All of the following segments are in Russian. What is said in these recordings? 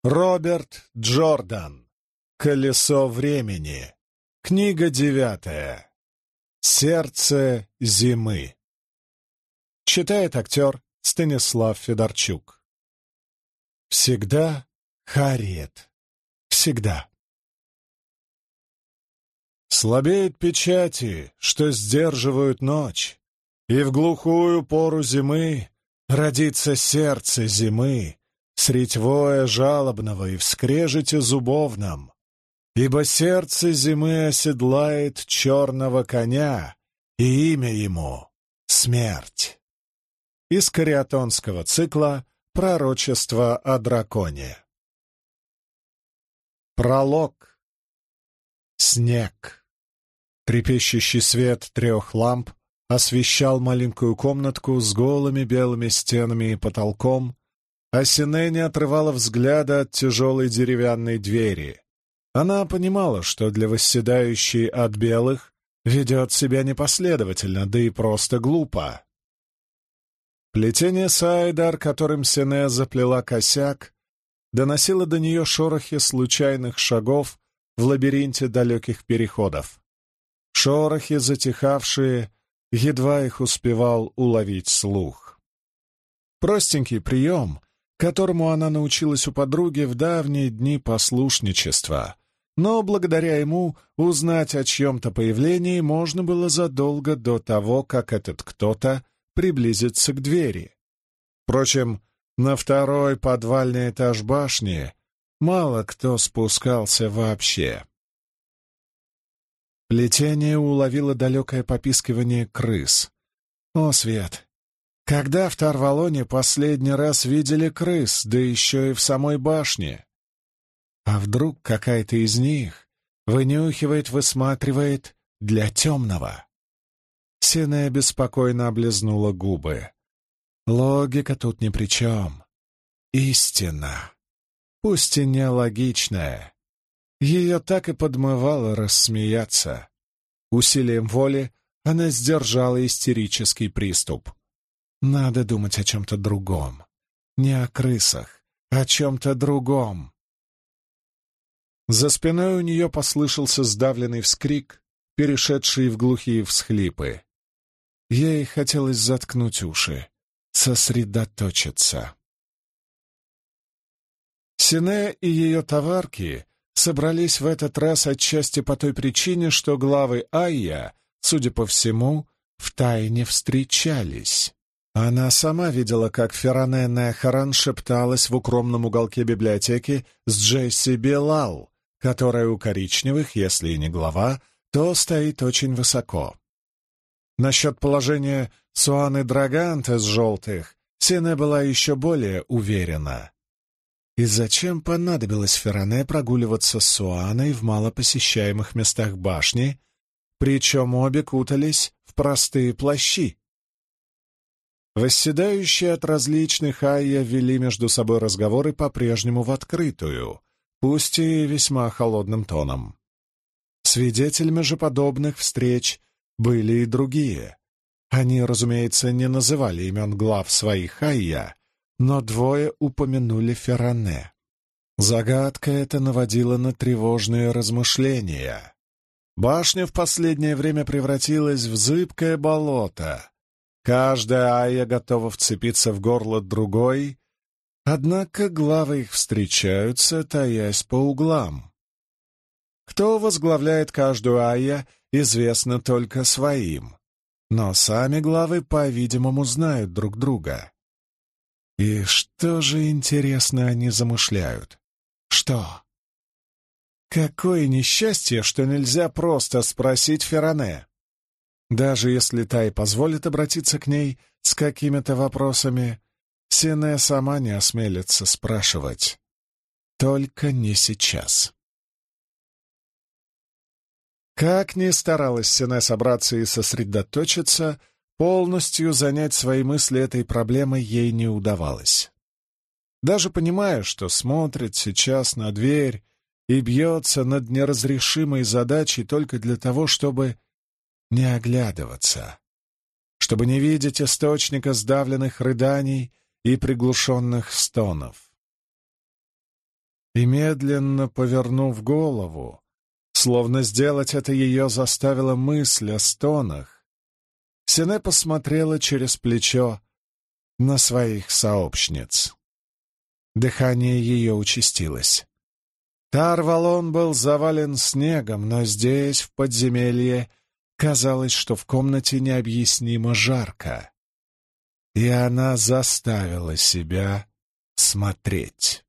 Роберт Джордан. «Колесо времени». Книга 9. «Сердце зимы». Читает актер Станислав Федорчук. Всегда Харриет. Всегда. Слабеют печати, что сдерживают ночь, и в глухую пору зимы родится сердце зимы, средь воя жалобного и в скрежете зубовном, ибо сердце зимы оседлает черного коня, и имя ему — смерть. Из кариатонского цикла «Пророчество о драконе». Пролог. Снег. Трепещущий свет 3 ламп освещал маленькую комнатку с голыми белыми стенами и потолком, а Сине не отрывала взгляда от тяжелой деревянной двери. Она понимала, что для восседающей от белых ведет себя непоследовательно, да и просто глупо. Плетение сайдар, которым Сине заплела косяк, доносило до нее шорохи случайных шагов в лабиринте далеких переходов. Шорохи, затихавшие, едва их успевал уловить слух. Простенький прием, которому она научилась у подруги в давние дни послушничества, но благодаря ему узнать о чьем-то появлении можно было задолго до того, как этот кто-то приблизится к двери. Впрочем, на 2-й подвальный этаж башни мало кто спускался вообще. Плетение уловило далекое попискивание крыс. О, Свет! Когда в Тарвалоне последний раз видели крыс, да еще и в самой башне? А вдруг какая-то из них вынюхивает, высматривает для темного? Сине беспокойно облизнула губы. Логика тут ни при чем. Истина. Пусть и нелогичная. Ее так и подмывало рассмеяться. Усилием воли она сдержала истерический приступ. Надо думать о чем-то другом. Не о крысах, а о чем-то другом. За спиной у нее послышался сдавленный вскрик, перешедший в глухие всхлипы. Ей хотелось заткнуть уши, сосредоточиться. Сине и ее товарки собрались в этот раз отчасти по той причине, что главы Айя, судя по всему, втайне встречались. Она сама видела, как Феране Нехаран шепталась в укромном уголке библиотеки с Джесси Белал, которая у коричневых, если и не глава, то стоит очень высоко. Насчет положения Суаны Драганте с желтых Сине была еще более уверена. И зачем понадобилось Феране прогуливаться с Суаной в малопосещаемых местах башни, причем обе кутались в простые плащи? Восседающие от различных айя вели между собой разговоры по-прежнему в открытую, пусть и весьма холодным тоном. Свидетелями же подобных встреч были и другие. Они, разумеется, не называли имен глав своих айя, но 2 упомянули Феране. Загадка эта наводила на тревожные размышления. Башня в последнее время превратилась в зыбкое болото. Каждая айя готова вцепиться в горло другой, однако главы их встречаются, таясь по углам. Кто возглавляет каждую айя, известно только своим, но сами главы, по-видимому, знают друг друга. И что же, интересно, они замышляют? Что? Какое несчастье, что нельзя просто спросить Феране. Даже если та и позволит обратиться к ней с какими-то вопросами, Сине сама не осмелится спрашивать. Только не сейчас. Как ни старалась Сине собраться и сосредоточиться, полностью занять свои мысли этой проблемой ей не удавалось. Даже понимая, что смотрит сейчас на дверь и бьется над неразрешимой задачей только для того, чтобы не оглядываться, чтобы не видеть источника сдавленных рыданий и приглушенных стонов. И медленно повернув голову, словно сделать это ее заставила мысль о стонах, Сене посмотрела через плечо на своих сообщниц. Дыхание ее участилось. Тар-Валон был завален снегом, но здесь, в подземелье, казалось, что в комнате необъяснимо жарко. И она заставила себя смотреть.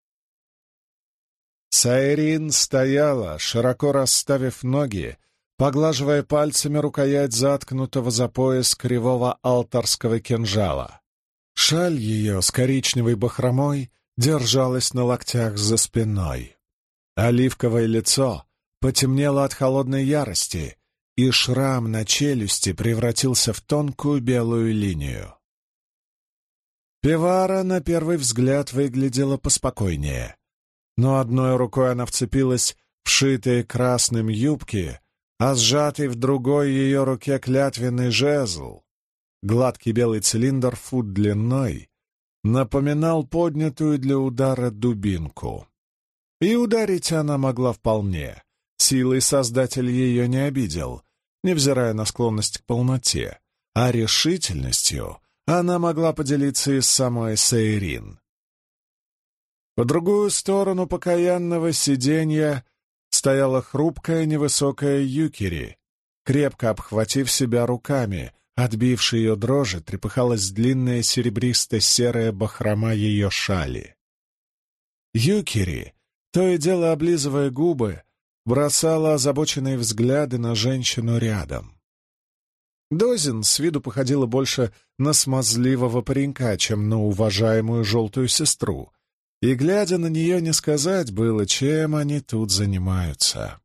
Сайрин стояла, широко расставив ноги, поглаживая пальцами рукоять заткнутого за пояс кривого алтарского кинжала. Шаль ее с коричневой бахромой держалась на локтях за спиной. Оливковое лицо потемнело от холодной ярости, и шрам на челюсти превратился в тонкую белую линию. Певара на первый взгляд выглядела поспокойнее, но одной рукой она вцепилась в шитые красным юбки, а сжатый в другой ее руке клятвенный жезл, гладкий белый цилиндр фут длиной, напоминал поднятую для удара дубинку. И ударить она могла вполне. Силой Создатель ее не обидел, невзирая на склонность к полноте, а решительностью она могла поделиться и с самой Сайрин. По другую сторону покаянного сиденья стояла хрупкая невысокая Юкири, крепко обхватив себя руками. Отбившей ее дрожи трепыхалась длинная серебристо-серая бахрома ее шали. Юкири, то и дело облизывая губы, бросала озабоченные взгляды на женщину рядом. Дозин с виду походила больше на смазливого паренька, чем на уважаемую желтую сестру, и, глядя на нее, не сказать было, чем они тут занимаются.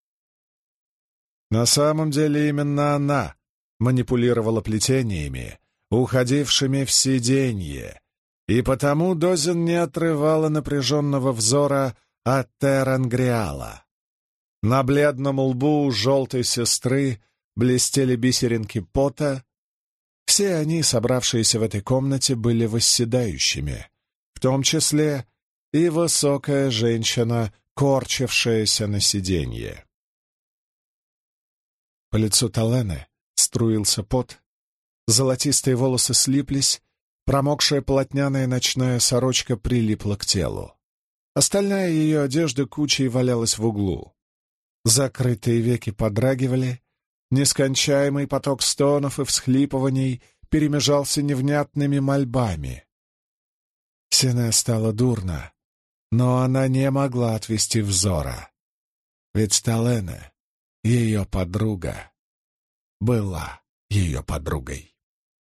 На самом деле именно она манипулировала плетениями, уходившими в сиденье, и потому Дозин не отрывала напряженного взора от Терангриала. На бледном лбу желтой сестры блестели бисеринки пота. Все они, собравшиеся в этой комнате, были восседающими, в том числе и высокая женщина, корчившаяся на сиденье. По лицу Талены струился пот, золотистые волосы слиплись, промокшая полотняная ночная сорочка прилипла к телу. Остальная ее одежда кучей валялась в углу. Закрытые веки подрагивали, нескончаемый поток стонов и всхлипываний перемежался невнятными мольбами. Сене стало дурно, но она не могла отвести взора, ведь Талене, ее подруга, была ее подругой.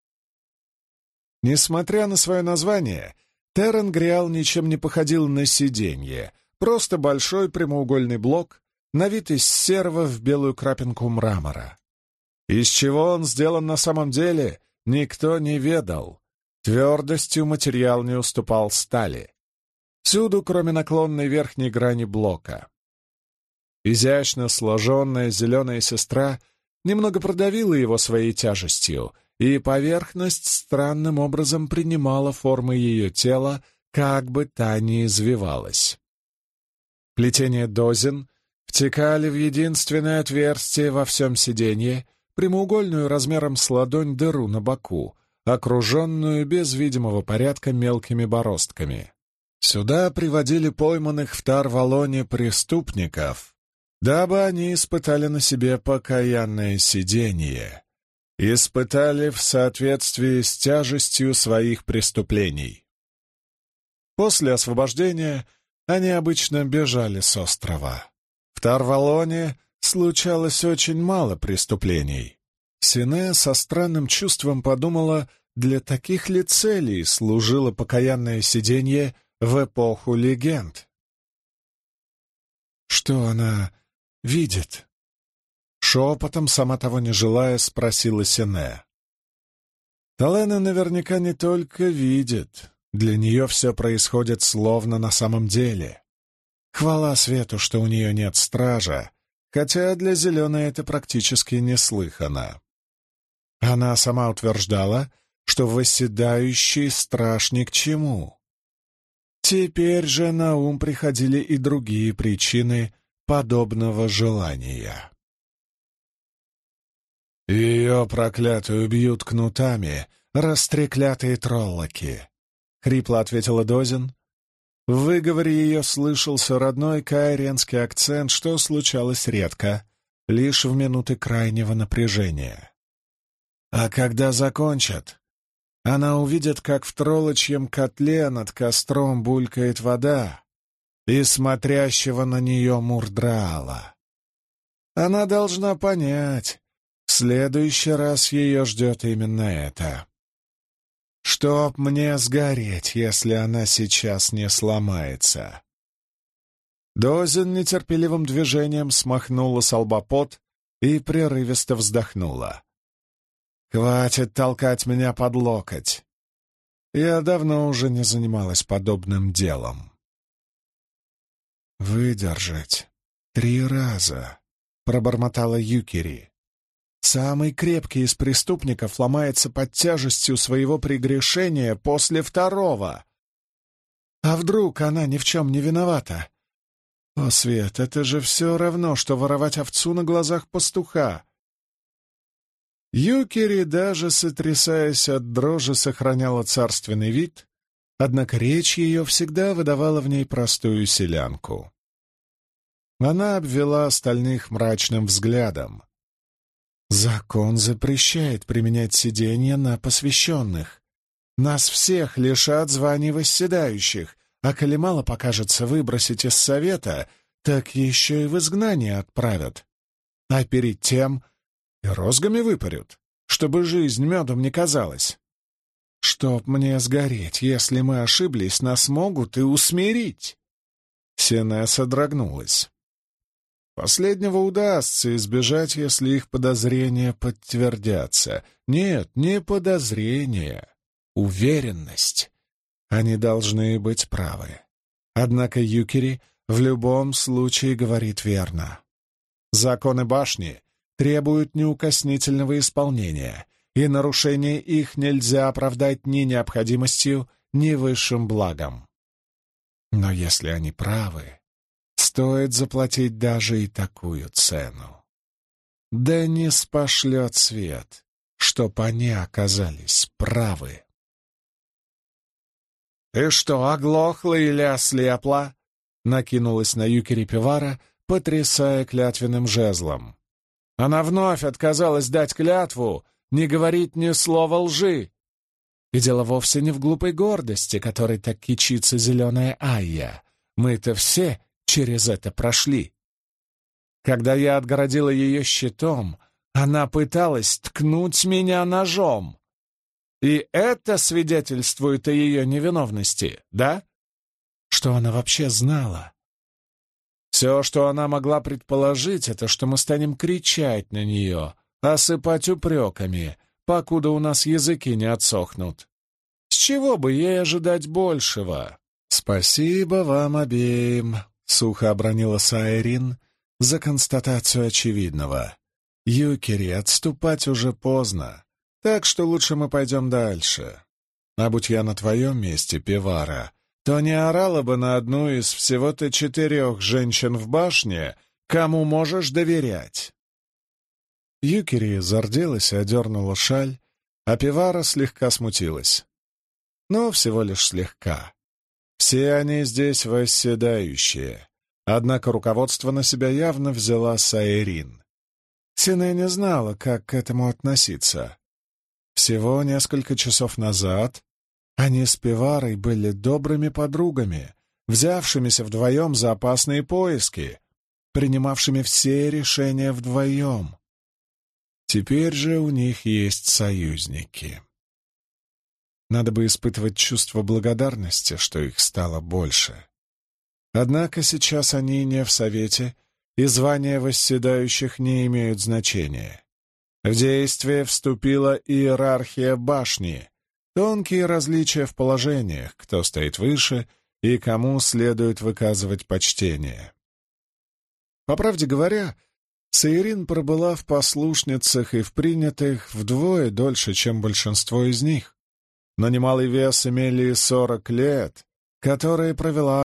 Несмотря на свое название, Терангриал ничем не походил на сиденье, просто большой прямоугольный блок, на вид из серого в белую крапинку мрамора. Из чего он сделан на самом деле, никто не ведал. Твердостью материал не уступал стали. Всюду, кроме наклонной верхней грани блока. Изящно сложенная зеленая сестра немного продавила его своей тяжестью, и поверхность странным образом принимала формы ее тела, как бы та ни извивалась. Плетения Дозин втекали в единственное отверстие во всем сиденье, прямоугольную размером с ладонь дыру на боку, окруженную без видимого порядка мелкими бороздками. Сюда приводили пойманных в Тар-Валоне преступников, дабы они испытали на себе покаянное сидение, испытали в соответствии с тяжестью своих преступлений. После освобождения они обычно бежали с острова. В Тар-Валоне случалось очень мало преступлений. Сене со странным чувством подумала, для таких ли целей служило покаянное сиденье в эпоху легенд. Что она видит? Шепотом, сама того не желая, спросила Сене. Талена наверняка не только видит, для нее все происходит словно на самом деле. Хвала свету, что у нее нет стража, хотя для Зеленой это практически неслыханно. Она сама утверждала, что восседающий страж ни к чему. Теперь же на ум приходили и другие причины подобного желания. «Ее проклятую бьют кнутами, растреклятые троллоки», — хрипло ответила Дозин. В выговоре ее слышался родной каиренский акцент, что случалось редко, лишь в минуты крайнего напряжения. «А когда закончат, она увидит, как в троллочьем котле над костром булькает вода, и смотрящего на нее Мурдраала. Она должна понять, в следующий раз ее ждет именно это. Чтоб мне сгореть, если она сейчас не сломается». Дозин нетерпеливым движением смахнула с лба пот и прерывисто вздохнула. «Хватит толкать меня под локоть. Я давно уже не занималась подобным делом». «Выдержать 3 раза», — пробормотала Юкири. «Самый крепкий из преступников ломается под тяжестью своего прегрешения после 2-го. А вдруг она ни в чем не виновата? О, Свет, это же все равно, что воровать овцу на глазах пастуха». Юкири, даже сотрясаясь от дрожи, сохраняла царственный вид, однако речь ее всегда выдавала в ней простую селянку. Она обвела остальных мрачным взглядом. «Закон запрещает применять сиденье на посвященных. Нас всех лишат званий восседающих, а коли мало покажется выбросить из совета, так еще и в изгнание отправят. А перед тем и розгами выпарют, чтобы жизнь медом не казалась. Чтоб мне сгореть, если мы ошиблись, нас могут и усмирить». Сенесса дрогнулась. Последнего удастся избежать, если их подозрения подтвердятся. Нет, не подозрения, уверенность. Они должны быть правы. Однако Юкири в любом случае говорит верно. Законы башни требуют неукоснительного исполнения, и нарушение их нельзя оправдать ни необходимостью, ни высшим благом. Но если они правы, стоит заплатить даже и такую цену. Да не спошлет свет, чтоб они оказались правы. «Ты что, оглохла или ослепла?» — накинулась на Юкири Пивара, потрясая клятвенным жезлом. Она вновь отказалась дать клятву, не говорить ни слова лжи. И дело вовсе не в глупой гордости, которой так кичится зеленая Айя. Мы-то все через это прошли. Когда я отгородила ее щитом, она пыталась ткнуть меня ножом. И это свидетельствует о ее невиновности, да? Что она вообще знала? Все, что она могла предположить, это что мы станем кричать на нее, осыпать упреками, покуда у нас языки не отсохнут. С чего бы ей ожидать большего? «Спасибо вам обеим», — сухо обронила Сайрин за констатацию очевидного. «Юкири, отступать уже поздно, так что лучше мы пойдем дальше. А будь я на твоем месте, Пивара, то не орала бы на одну из всего-то 4 женщин в башне, кому можешь доверять». Юкири зарделась и одернула шаль, а Пивара слегка смутилась. Но всего лишь слегка. Все они здесь восседающие, однако руководство на себя явно взяла Сайрин. Сине не знала, как к этому относиться. Всего несколько часов назад они с Пиварой были добрыми подругами, взявшимися вдвоем за опасные поиски, принимавшими все решения вдвоем. Теперь же у них есть союзники. Надо бы испытывать чувство благодарности, что их стало больше. Однако сейчас они не в совете, и звания восседающих не имеют значения. В действие вступила иерархия башни, тонкие различия в положениях, кто стоит выше и кому следует выказывать почтение. По правде говоря, Сайрин пробыла в послушницах и в принятых вдвое дольше, чем большинство из них. Но немалый вес имели и 40 лет, которые провела